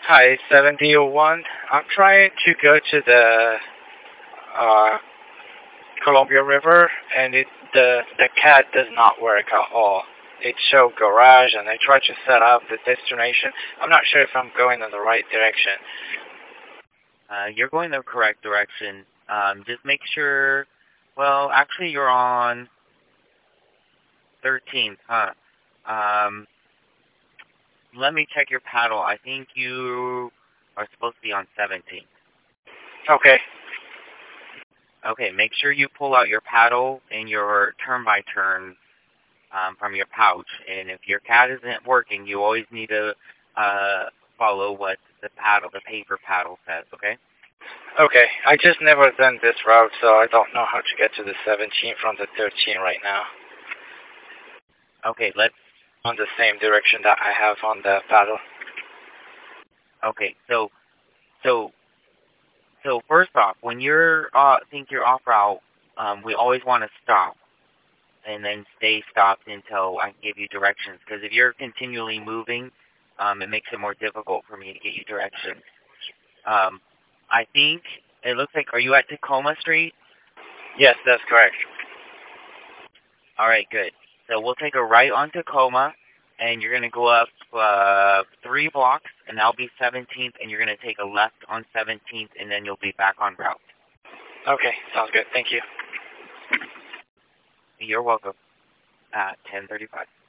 Hi, 7001. I'm trying to go to the uh, Columbia River, and the CAD does not work at all. It shows garage, and I try to set up the destination. I'm not sure if I'm going in the right direction. You're going the correct direction. Just make sure. Well, actually, you're on 13th, huh? Um, Let me check your paddle. I think you are supposed to be on 17th. Okay. Okay, make sure you pull out your paddle and your turn by turn from your pouch. And if your CAD isn't working, you always need to follow what the paper paddle says. Okay. Okay. I just never done this route, so I don't know how to get to the 17 from the 13 right now. Okay, let's. On the same direction that I have on the paddle. Okay, so first off, when you're think you're off route, we always want to stop and then stay stopped until I give you directions. Because if you're continually moving, it makes it more difficult for me to get you directions. I think it looks like, are you at Tacoma Street? Yes, that's correct. All right, good. So we'll take a right on Tacoma, and you're going to go up 3 blocks, and that'll be 17th, and you're going to take a left on 17th, and then you'll be back on route. Okay, sounds good. Thank you. You're welcome. At 10:35.